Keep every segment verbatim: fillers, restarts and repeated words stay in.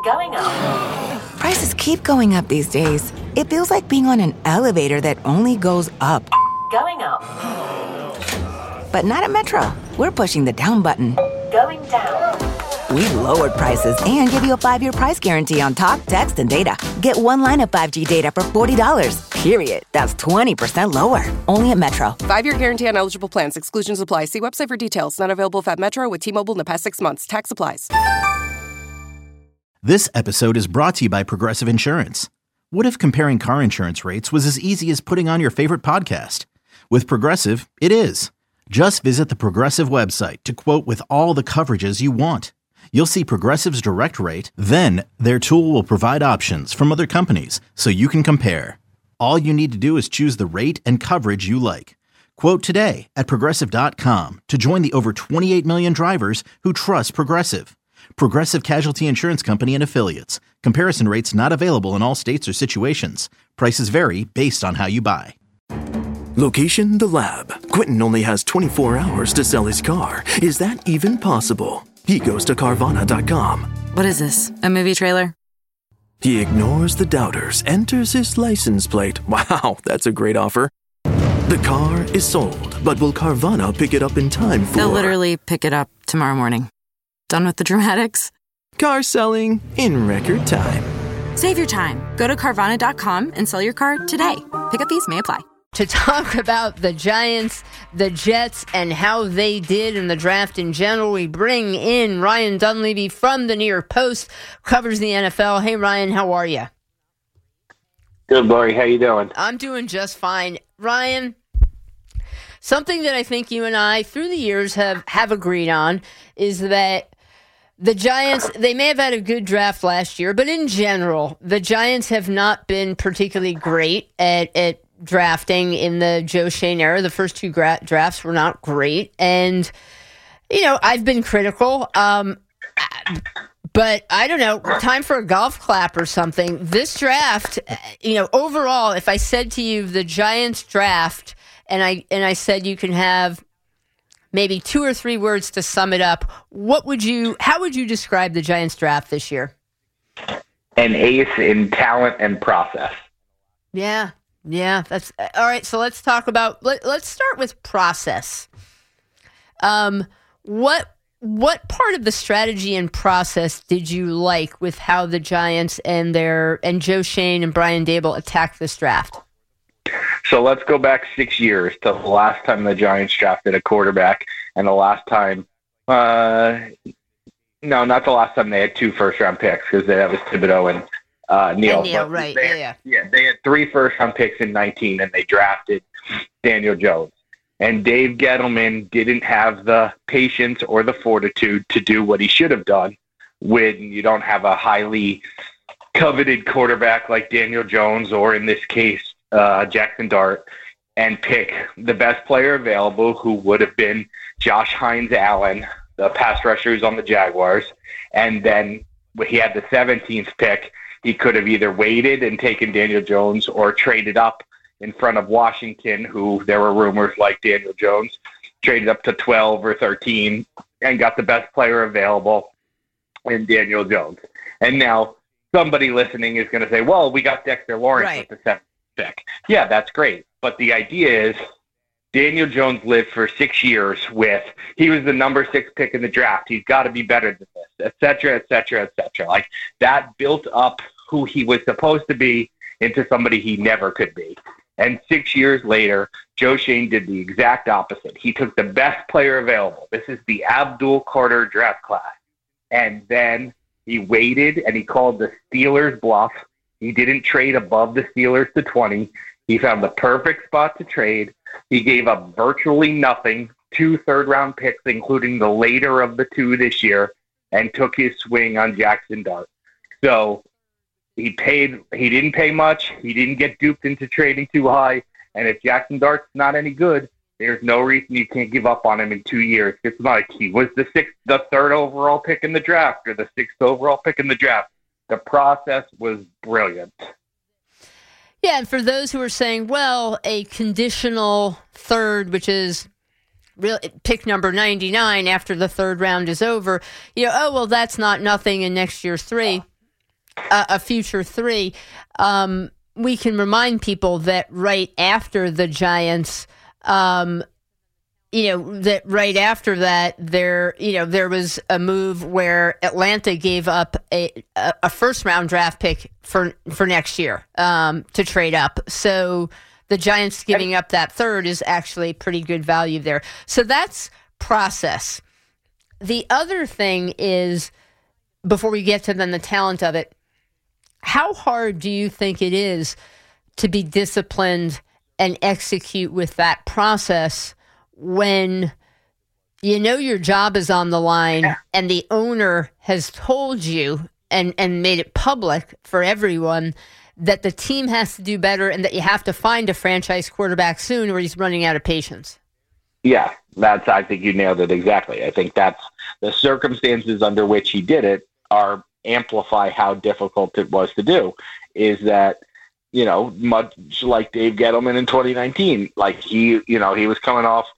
Going up. Prices keep going up these days. It feels like being on an elevator that only goes up. Going up. But not at Metro. We're pushing the down button. Going down. We've lowered prices and give you a five-year price guarantee on talk, text, and data. Get one line of five G data for forty dollars. Period. That's twenty percent lower. Only at Metro. Five-year guarantee on eligible plans. Exclusions apply. See website for details. Not available at Metro with T-Mobile in the past six months. Tax applies. This episode is brought to you by Progressive Insurance. What if comparing car insurance rates was as easy as putting on your favorite podcast? With Progressive, it is. Just visit the Progressive website to quote with all the coverages you want. You'll see Progressive's direct rate, then their tool will provide options from other companies so you can compare. All you need to do is choose the rate and coverage you like. Quote today at Progressive dot com to join the over twenty-eight million drivers who trust Progressive. Progressive Casualty Insurance Company and Affiliates. Comparison rates not available in all states or situations. Prices vary based on how you buy. Location, the lab. Quentin only has twenty-four hours to sell his car. Is that even possible? He goes to Carvana dot com. What is this, a movie trailer? He ignores the doubters, enters his license plate. Wow, that's a great offer. The car is sold, but will Carvana pick it up in time for... They'll literally pick it up tomorrow morning. Done with the dramatics? Car selling in record time. Save your time. Go to Carvana dot com and sell your car today. Pickup fees may apply. To talk about the Giants, the Jets, and how they did in the draft in general, we bring in Ryan Dunleavy from the New York Post, covers the N F L. Hey, Ryan, how are you? Good, Lori. How you doing? I'm doing just fine. Ryan, something that I think you and I, through the years, have, have agreed on is that the Giants, they may have had a good draft last year, but in general, the Giants have not been particularly great at, at drafting in the Joe Schoen era. The first two gra- drafts were not great. And, you know, I've been critical. Um, but I don't know, time for a golf clap or something. This draft, you know, overall, if I said to you the Giants draft and I, and I said you can have maybe two or three words to sum it up, what would you, how would you describe the Giants draft this year? An ace in talent and process. Yeah. Yeah, that's all right. So let's talk about. Let, let's start with process. Um, what what part of the strategy and process did you like with how the Giants and their and Joe Schoen and Brian Daboll attacked this draft? So let's go back six years to the last time the Giants drafted a quarterback, and the last time, uh, no, not the last time they had two first round picks because that was Thibodeau and. Uh, Neil, and Neil right? Had, yeah, yeah. Yeah, they had three first-round picks in nineteen, and they drafted Daniel Jones. And Dave Gettleman didn't have the patience or the fortitude to do what he should have done when you don't have a highly coveted quarterback like Daniel Jones, or in this case, uh, Jackson Dart, and pick the best player available, who would have been Josh Hines-Allen, the pass rusher who's on the Jaguars, and then he had the seventeenth pick. He could have either waited and taken Daniel Jones or traded up in front of Washington, who there were rumors like Daniel Jones, traded up to twelve or thirteen and got the best player available in Daniel Jones. And now somebody listening is going to say, well, we got Dexter Lawrence right. with the seventh pick. Yeah, that's great. But the idea is Daniel Jones lived for six years with, he was the number six pick in the draft. He's got to be better than this, et cetera, et cetera, et cetera. Like, that built up who he was supposed to be into somebody he never could be. And six years later, Joe Schoen did the exact opposite. He took the best player available. This is the Abdul Carter draft class. And then he waited and he called the Steelers bluff. He didn't trade above the Steelers to twenty. He found the perfect spot to trade. He gave up virtually nothing, two third-round picks, including the later of the two this year, and took his swing on Jackson Dart. So he paid. He didn't pay much. He didn't get duped into trading too high. And if Jackson Dart's not any good, there's no reason you can't give up on him in two years. It's not like he was the sixth, the third overall pick in the draft or the sixth overall pick in the draft. The process was brilliant. Yeah, and for those who are saying, well, a conditional third, which is real pick number ninety-nine after the third round is over, you know, oh, well, that's not nothing in next year's three. a, a future three. Um, we can remind people that right after the Giants, um, you know, that right after that, there, you know, there was a move where Atlanta gave up a, a first round draft pick for, for next year um, to trade up. So the Giants giving up that third is actually pretty good value there. So that's process. The other thing is, before we get to then the talent of it, how hard do you think it is to be disciplined and execute with that process when you know your job is on the line and the owner has told you and, and made it public for everyone that the team has to do better and that you have to find a franchise quarterback soon or he's running out of patience? Yeah, that's, I think you nailed it exactly. I think that's the circumstances under which he did it are amplify how difficult it was to do. Is that, you know, much like Dave Gettleman in twenty nineteen, like he, you know, he was coming off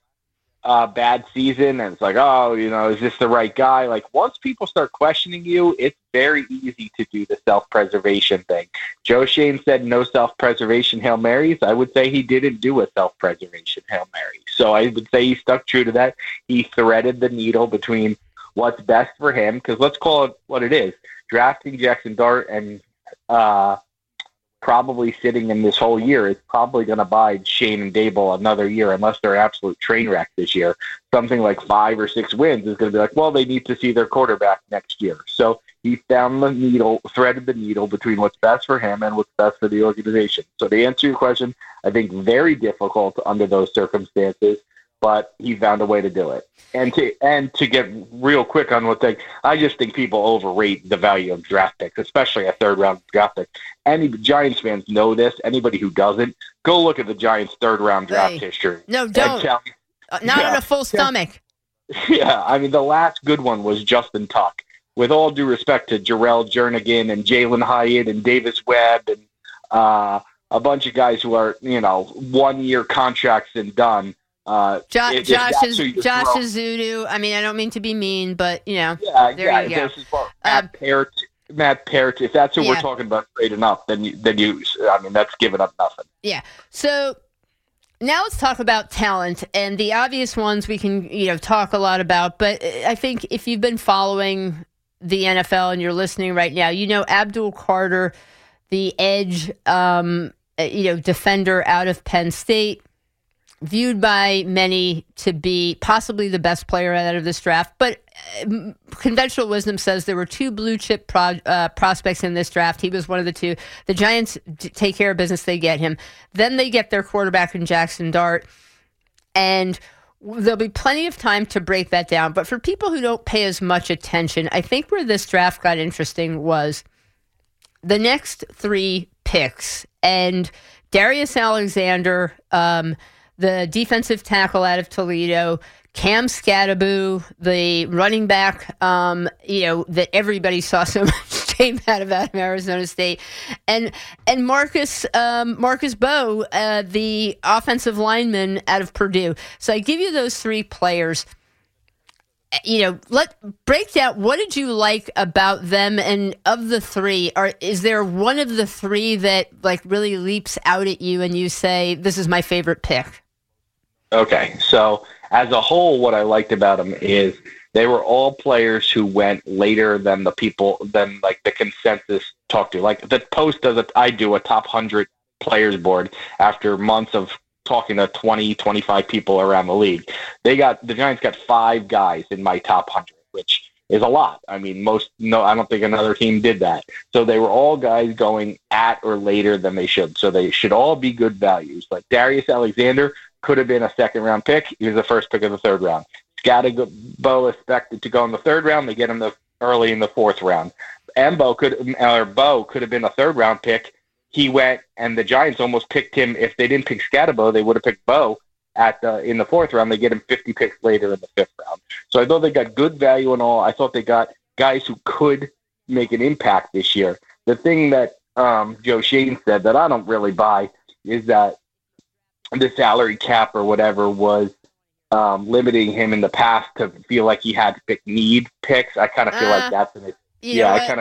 a bad season and it's like, oh, you know, is this the right guy? Like once people start questioning you, it's very easy to do the self-preservation thing. Joe Schoen said no self-preservation Hail Marys. I would say he didn't do a self-preservation Hail Mary. So I would say he stuck true to that. He threaded the needle between what's best for him, because let's call it what it is. Drafting Jackson Dart and uh, probably sitting in this whole year is probably going to buy Shane and Dable another year unless they're an absolute train wreck this year. Something like five or six wins is going to be like, well, they need to see their quarterback next year. So he found the needle, threaded the needle between what's best for him and what's best for the organization. So to answer your question, I think very difficult under those circumstances, but he found a way to do it. And to and to get real quick on what they, I just think people overrate the value of draft picks, especially a third round draft pick. Any Giants fans know this. Anybody who doesn't, go look at the Giants' third round draft hey, history. No, don't. Tell, uh, not yeah, on a full stomach. Yeah, I mean the last good one was Justin Tuck. With all due respect to Jarrell Jernigan and Jalen Hyatt and Davis Webb and uh, a bunch of guys who are, you know, one year contracts and done. Uh, jo- it, Josh is Josh Azudu. I mean, I don't mean to be mean, but you know, yeah, there yeah. you go. This is what, Matt uh, Parrott, Matt Parrott. If that's what yeah. we're talking about, trading up, then you, then you. I mean, that's giving up nothing. Yeah. So now let's talk about talent, and the obvious ones we can, you know, talk a lot about. But I think if you've been following the N F L and you're listening right now, you know Abdul Carter, the edge, um, you know, defender out of Penn State. Viewed by many to be possibly the best player out of this draft, but uh, conventional wisdom says there were two blue chip pro- uh, prospects in this draft. He was one of the two. The Giants d- take care of business. They get him. Then they get their quarterback in Jackson Dart, and there'll be plenty of time to break that down. But for people who don't pay as much attention, I think where this draft got interesting was the next three picks. And Darius Alexander, um, the defensive tackle out of Toledo, Cam Skattebo, the running back, um, you know, that everybody saw so much tape out of, out of Arizona State, and and Marcus um, Marcus Bowe, uh, the offensive lineman out of Purdue. So I give you those three players. You know, let break down what did you like about them, and of the three, are is there one of the three that like really leaps out at you and you say this is my favorite pick? Okay, so as a whole, what I liked about them is they were all players who went later than the people, than like the consensus talked to. Like the Post does, a, I do a top one hundred players board after months of talking to twenty, twenty-five people around the league. They got, the Giants got five guys in my top one hundred, which is a lot. I mean, most, no, I don't think another team did that. So they were all guys going at or later than they should. So they should all be good values. Like Darius Alexander could have been a second round pick. He was the first pick of the third round. Skattebo expected to go in the third round. They get him the early in the fourth round. Embo could, or Bo could have been a third round pick. He went, and the Giants almost picked him. If they didn't pick Skattebo, they would have picked Bo at the, in the fourth round. They get him fifty picks later in the fifth round. So I thought they got good value and all. I thought they got guys who could make an impact this year. The thing that um, Joe Schoen said that I don't really buy is that the salary cap or whatever was um, limiting him in the past to feel like he had to pick need picks. I kind of feel uh, like that's an, yeah, I kind of feel.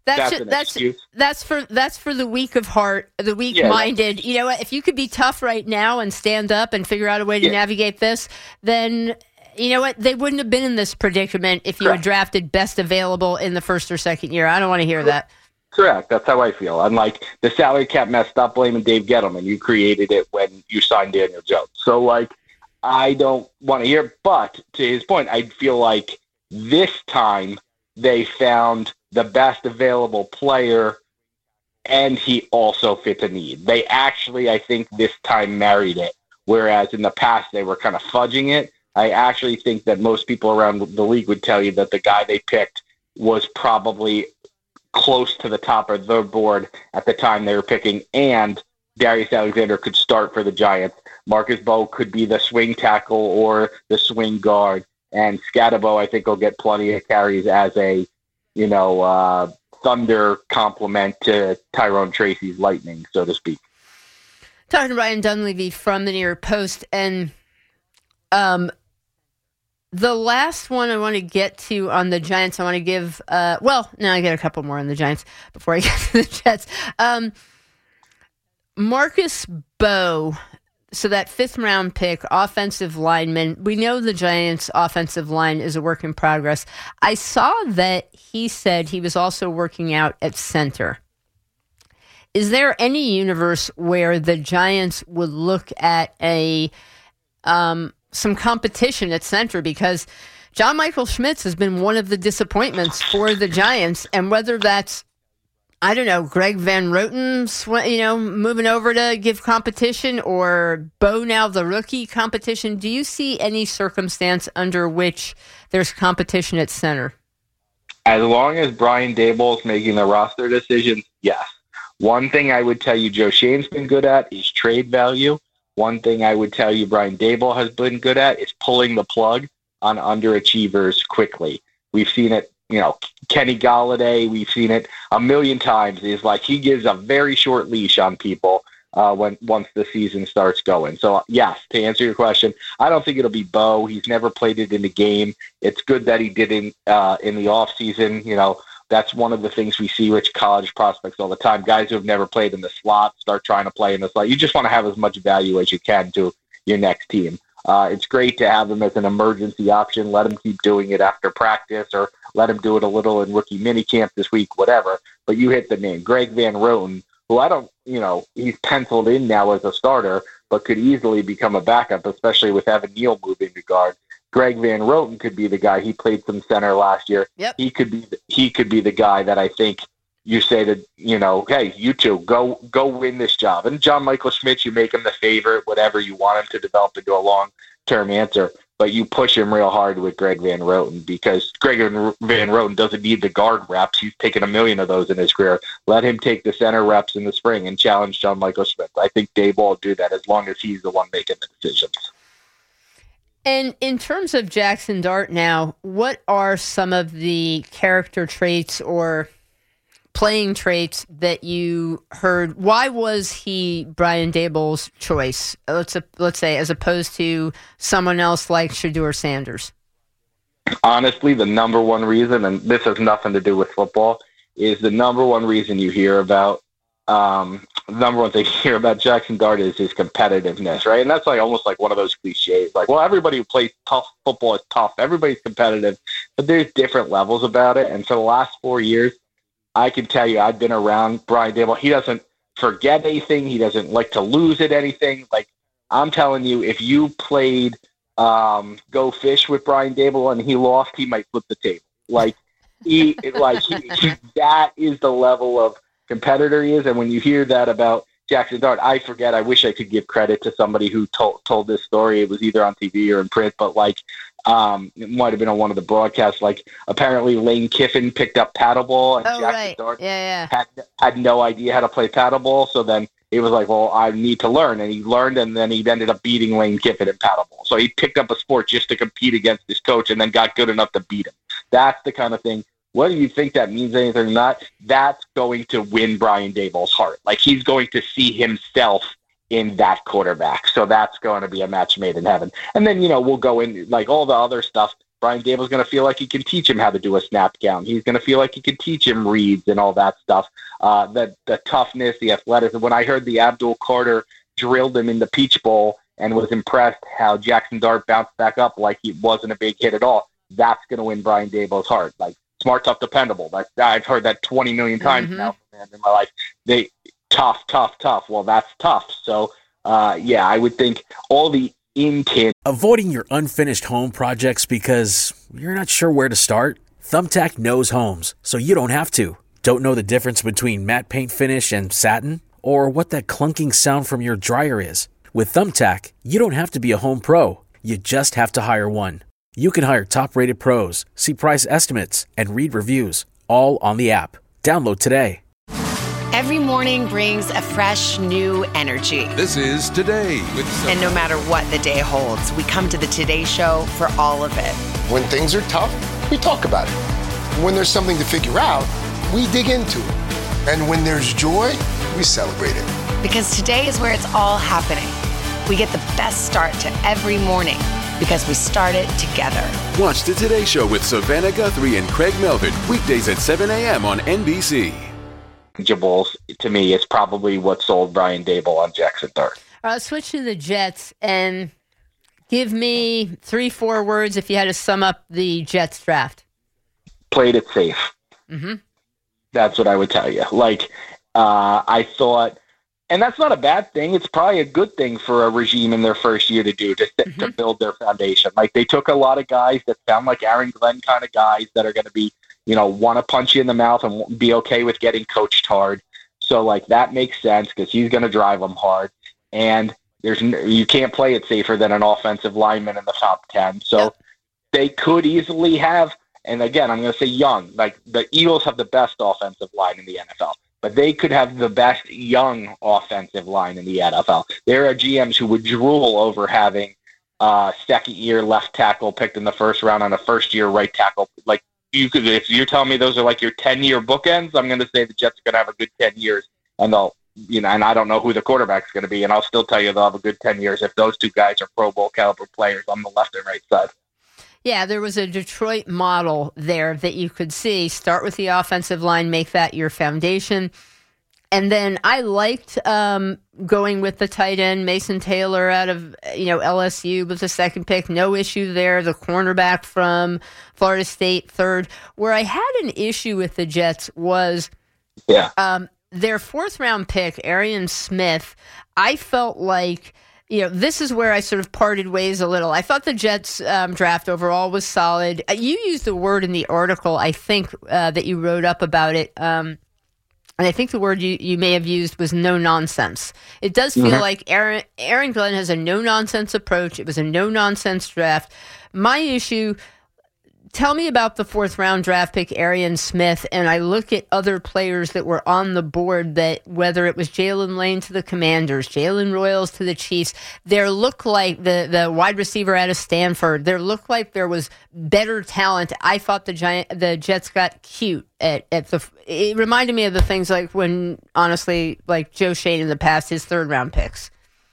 That's that's ju- an that's excuse. that's for that's for the weak of heart, the weak Yeah, minded. You know what? If you could be tough right now and stand up and figure out a way to Yeah. navigate this, then you know what? They wouldn't have been in this predicament if you had Correct. drafted best available in the first or second year. I don't want to hear that. Correct. That's how I feel. I'm like, the salary cap mess, stop blaming Dave Gettleman. You created it when you signed Daniel Jones. So, like, I don't want to hear. But to his point, I feel like this time they found the best available player, and he also fit the need. They actually, I think, this time married it, whereas in the past they were kind of fudging it. I actually think that most people around the league would tell you that the guy they picked was probably close to the top of their board at the time they were picking, and Darius Alexander could start for the Giants. Marcus Bowe could be the swing tackle or the swing guard, and Scatterbo, I think, will get plenty of carries as a, you know, uh, Thunder complement to Tyrone Tracy's Lightning, so to speak. Talking to Ryan Dunleavy from the New York Post, and um, the last one I want to get to on the Giants, I want to give, uh, well, no, I get a couple more on the Giants before I get to the Jets. Um, Marcus Bowe, so that fifth round pick, offensive lineman. We know the Giants' offensive line is a work in progress. I saw that he said he was also working out at center. Is there any universe where the Giants would look at a um, some competition at center? Because John Michael Schmitz has been one of the disappointments for the Giants, and whether that's, I don't know, Greg Van Roten, sw- you know, moving over to give competition, or Bo now the rookie competition, do you see any circumstance under which there's competition at center? As long as Brian Daboll is making the roster decisions, yes. One thing I would tell you Joe Shane's been good at is trade value. One thing I would tell you Brian Daboll has been good at is pulling the plug on underachievers quickly. We've seen it, you know, Kenny Golladay, we've seen it a million times. Is like he gives a very short leash on people uh, when once the season starts going. So, yes, to answer your question, I don't think it'll be Bo. He's never played it in the game. It's good that he did in, uh, in the offseason. You know, that's one of the things we see with college prospects all the time. Guys who have never played in the slot start trying to play in the slot. You just want to have as much value as you can to your next team. Uh, it's great to have him as an emergency option. Let him keep doing it after practice, or let him do it a little in rookie minicamp this week, whatever. But you hit the name, Greg Van Roten, who I don't, you know, he's penciled in now as a starter, but could easily become a backup, especially with Evan Neal moving to guard. Greg Van Roten could be the guy. He played some center last year. Yep. He could be the, he could be the guy that I think you say to, you know, hey, you two, go go win this job. And John Michael Schmitz, you make him the favorite, whatever you want him to develop into a long-term answer. But you push him real hard with Greg Van Roten, because Greg Van Roten doesn't need the guard reps. He's taken a million of those in his career. Let him take the center reps in the spring and challenge John Michael Schmitz. I think Dave will do that as long as he's the one making the decisions. And in terms of Jackson Dart now, what are some of the character traits or playing traits that you heard? Why was he Brian Daboll's choice, let's let's say, as opposed to someone else like Shedeur Sanders? Honestly, the number one reason, and this has nothing to do with football, is the number one reason you hear about um, the number one thing you hear about Jackson Dart is his competitiveness, right? And that's like almost like one of those cliches. Like, well, everybody who plays tough football is tough. Everybody's competitive, but there's different levels about it. And for the last four years, I can tell you, I've been around Brian Daboll. He doesn't forget anything. He doesn't like to lose at anything. Like, I'm telling you, if you played um, Go Fish with Brian Daboll and he lost, he might flip the table. Like, he, like he, he, that is the level of competitor he is. And when you hear that about Jackson Dart, I forget, I wish I could give credit to somebody who told told this story. It was either on T V or in print, but like um, it might have been on one of the broadcasts. Like, apparently Lane Kiffin picked up paddleball, and Oh, Jackson right. Dart Yeah, yeah. had had no idea how to play paddleball. So then he was like, well, I need to learn. And he learned, and then he ended up beating Lane Kiffin in paddleball. So he picked up a sport just to compete against his coach, and then got good enough to beat him. That's the kind of thing. Whether you think that means anything or not, that's going to win Brian Daboll's heart. Like, he's going to see himself in that quarterback. So that's going to be a match made in heaven. And then, you know, we'll go in, like, all the other stuff. Brian Dable's going to feel like he can teach him how to do a snap count. He's going to feel like he can teach him reads and all that stuff. Uh, the, the toughness, the athleticism. When I heard the Abdul Carter drilled him in the Peach Bowl and was impressed how Jackson Dart bounced back up like he wasn't a big hit at all, that's going to win Brian Dable's heart. Like, smart, tough, dependable. Like, I've heard that twenty million times mm-hmm. now man, in my life. They tough, tough, tough. Well, that's tough. So, uh, yeah, I would think all the intent. Avoiding your unfinished home projects because you're not sure where to start? Thumbtack knows homes, so you don't have to. Don't know the difference between matte paint finish and satin? Or what that clunking sound from your dryer is? With Thumbtack, you don't have to be a home pro. You just have to hire one. You can hire top-rated pros, see price estimates, and read reviews, all on the app. Download today. Every morning brings a fresh, new energy. This is Today with Sophie. And no matter what the day holds, we come to the Today Show for all of it. When things are tough, we talk about it. When there's something to figure out, we dig into it. And when there's joy, we celebrate it. Because today is where it's all happening. We get the best start to every morning because we start it together. Watch the Today Show with Savannah Guthrie and Craig Melvin, weekdays at seven a.m. on N B C. To me, is probably what sold Brian Dable on Jackson Dart. I'll switch to the Jets and give me three, four words if you had to sum up the Jets draft. Played it safe. Mm-hmm. That's what I would tell you. Like, uh, I thought, and that's not a bad thing. It's probably a good thing for a regime in their first year to do, to, mm-hmm. to build their foundation. Like, they took a lot of guys that sound like Aaron Glenn kind of guys that are going to be, you know, want to punch you in the mouth and be okay with getting coached hard. So, like, that makes sense because he's going to drive them hard. And there's you can't play it safer than an offensive lineman in the top ten. So yep. They could easily have, and again, I'm going to say young, like the Eagles have the best offensive line in the N F L, but they could have the best young offensive line in the N F L. There are G Ms who would drool over having uh, second-year left tackle picked in the first round on a first-year right tackle. Like, you could, if you're telling me those are like your ten-year bookends, I'm going to say the Jets are going to have a good ten years, and they'll, you know, and I don't know who the quarterback's going to be, and I'll still tell you they'll have a good ten years if those two guys are Pro Bowl caliber players on the left and right side. Yeah, there was a Detroit model there that you could see. Start with the offensive line, make that your foundation. And then I liked um, going with the tight end, Mason Taylor out of you know L S U was the second pick. No issue there. The cornerback from Florida State, third. Where I had an issue with the Jets was yeah. um, their fourth round pick, Arian Smith. I felt like, you know, this is where I sort of parted ways a little. I thought the Jets um, draft overall was solid. You used the word in the article, I think, uh, that you wrote up about it. Um, and I think the word you, you may have used was no nonsense. It does feel mm-hmm. like Aaron, Aaron Glenn has a no nonsense approach. It was a no nonsense draft. My issue, tell me about the fourth round draft pick, Arian Smith, and I look at other players that were on the board that, whether it was Jalen Lane to the Commanders, Jalen Royals to the Chiefs, there looked like the, the wide receiver out of Stanford, there looked like there was better talent. I thought the Giant, the Jets got cute at, at the, it reminded me of the things like when, honestly, like Joe Shane in the past, his third round picks.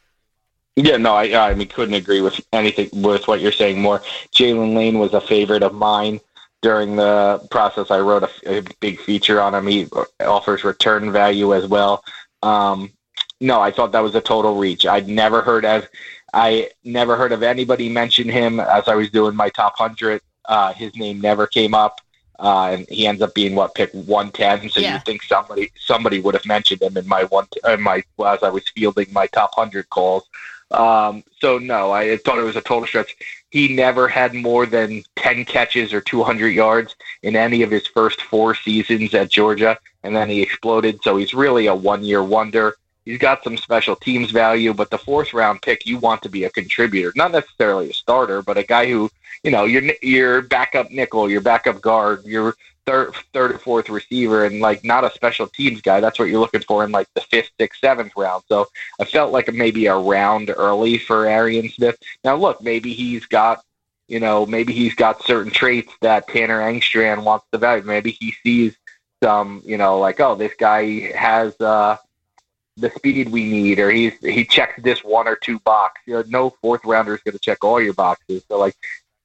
Yeah, no, I I mean couldn't agree with anything with what you're saying more. Jalen Lane was a favorite of mine during the process. I wrote a, a big feature on him. He offers return value as well. Um, no, I thought that was a total reach. I'd never heard of I never heard of anybody mention him as I was doing my top hundred. Uh, his name never came up, uh, and he ends up being what pick one ten. So yeah. You think somebody somebody would have mentioned him in my one in my as I was fielding my top hundred calls. Um, so no, I thought it was a total stretch. He never had more than ten catches or two hundred yards in any of his first four seasons at Georgia, and then he exploded. So he's really a one-year wonder. He's got some special teams value, but the fourth round pick, you want to be a contributor, not necessarily a starter, but a guy who, you know, your your backup nickel, your backup guard, your third, third or fourth receiver, and like not a special teams guy. That's what you're looking for in like the fifth, sixth, seventh round. So I felt like maybe a round early for Arian Smith. Now look, maybe he's got, you know, maybe he's got certain traits that Tanner Engstrand wants to value. Maybe he sees some, you know, like, oh, this guy has uh, the speed we need, or he's he checks this one or two box. You know, no fourth rounder is going to check all your boxes. So like,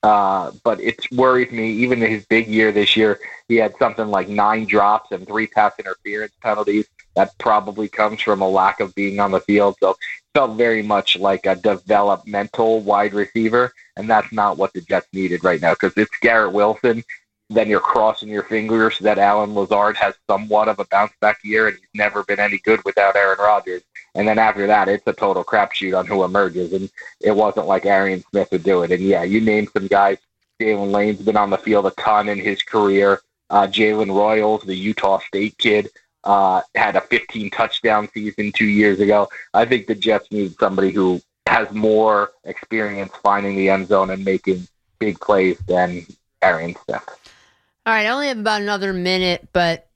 Uh, but it worries me. Even in his big year this year, he had something like nine drops and three pass interference penalties. That probably comes from a lack of being on the field. So it felt very much like a developmental wide receiver, and that's not what the Jets needed right now, because it's Garrett Wilson. Then you're crossing your fingers that Alan Lazard has somewhat of a bounce-back year, and he's never been any good without Aaron Rodgers. And then after that, it's a total crapshoot on who emerges, and it wasn't like Arian Smith would do it. And, yeah, you named some guys. Jalen Lane's been on the field a ton in his career. Uh, Jalen Royals, the Utah State kid, uh, had a fifteen-touchdown season two years ago. I think the Jets need somebody who has more experience finding the end zone and making big plays than Arian Smith. All right, I only have about another minute, but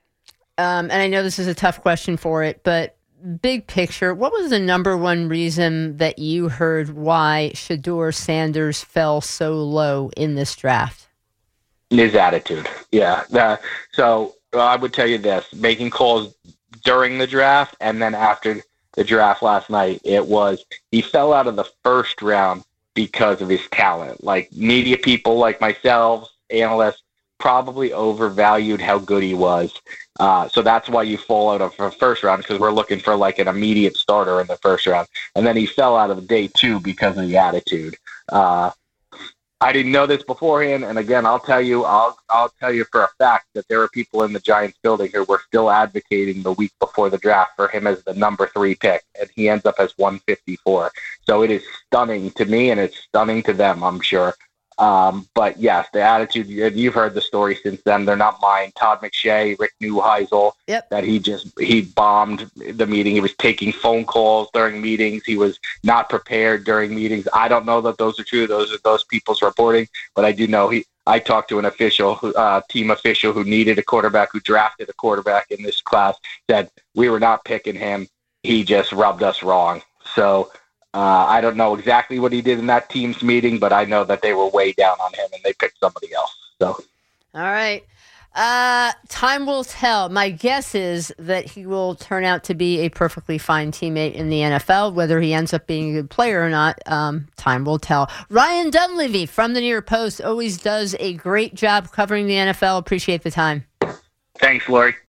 um, and I know this is a tough question for it, but big picture, what was the number one reason that you heard why Shedeur Sanders fell so low in this draft? His attitude, yeah. Uh, so uh, I would tell you this, making calls during the draft and then after the draft last night, it was he fell out of the first round because of his talent. Like media people like myself, analysts, probably overvalued how good he was. Uh, so that's why you fall out of the first round, because we're looking for like an immediate starter in the first round. And then he fell out of day two because of the attitude. Uh, I didn't know this beforehand. And again, I'll tell you, I'll, I'll tell you for a fact that there are people in the Giants building who were still advocating the week before the draft for him as the number three pick. And he ends up as one fifty-four. So it is stunning to me, and it's stunning to them, I'm sure. Um, but yes, the attitude, you've heard the story since then. They're not mine. Todd McShay, Rick Neuheisel, yep. that he just, he bombed the meeting. He was taking phone calls during meetings. He was not prepared during meetings. I don't know that those are true. Those are those people's reporting, but I do know he, I talked to an official, uh, team official who needed a quarterback, who drafted a quarterback in this class, said we were not picking him. He just rubbed us wrong. So, Uh, I don't know exactly what he did in that team's meeting, but I know that they were way down on him and they picked somebody else. So, all right. Uh, time will tell. My guess is that he will turn out to be a perfectly fine teammate in the N F L. Whether he ends up being a good player or not, um, time will tell. Ryan Dunleavy from the New York Post always does a great job covering the N F L. Appreciate the time. Thanks, Lori.